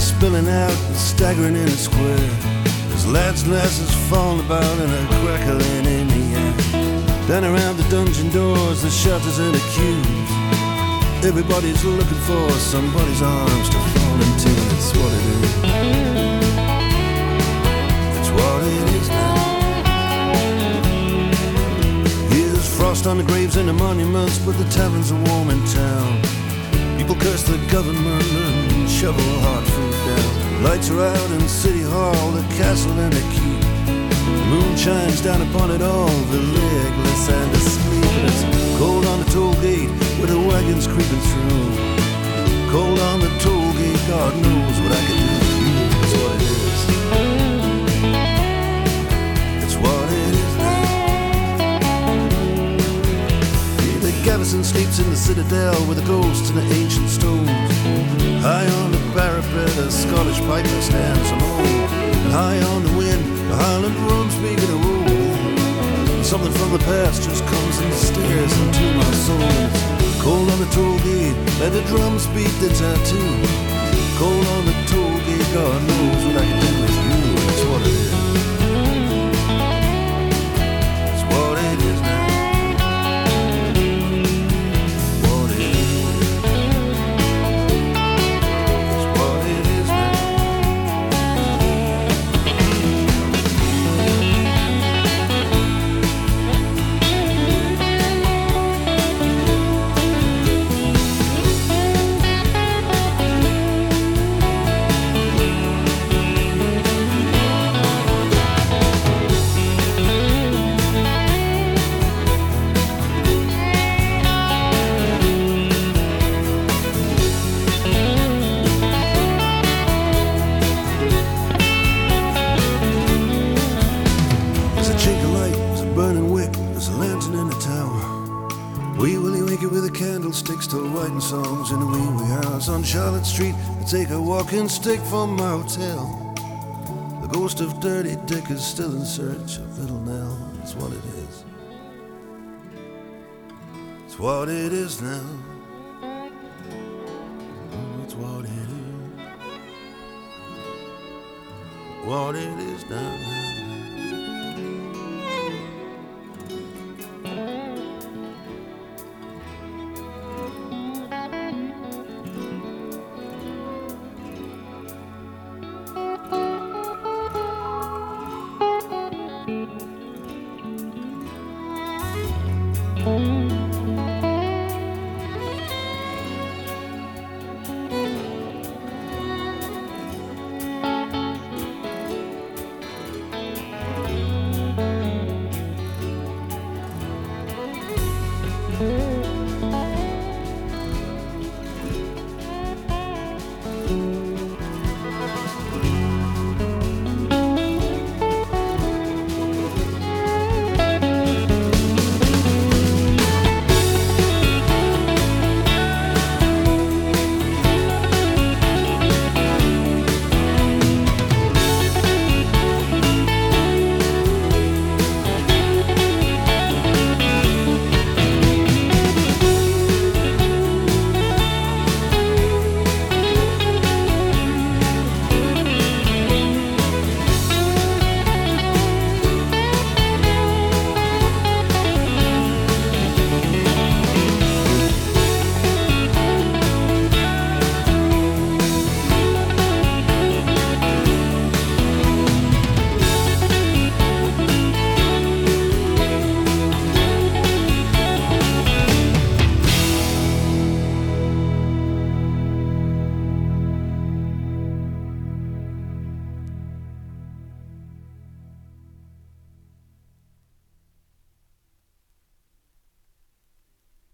spilling out and staggering in a square. There's lads and lasses falling about and a crackling in the air. Down around the dungeon doors, the shelters and the queues, everybody's looking for somebody's arms to fall into. It's what it is. It's what it is now. Here's frost on the graves and the monuments, but the taverns are warm in town. People curse the government and shovel hard food down. Lights are out in City Hall, the castle and the keep. The moon shines down upon it all, the legless and the sleepless. Cold on the toll gate with the wagons creeping through. Cold on the toll gate, God knows what I can do with you. That's what it is. It's what it is now. Yeah, the garrison sleeps in the citadel with the ghosts and the ancient stones. High on the parapet, a Scottish piper stands alone. And high on the wind, the Highland drums begin to roll. Something from the past just comes and stares into my soul. Cold on the toll gate, let the drums beat the tattoo. Cold on the toll gate, God knows what I can do with you. That's what it is. It's what it is now. What it is. It's what it is now. Candlesticks still writing songs in the wee wee house on Charlotte Street. I take a walking stick from my hotel. The ghost of Dirty Dick is still in search of Little Nell. It's what it is. It's what it is now. It's what it is. What it is now.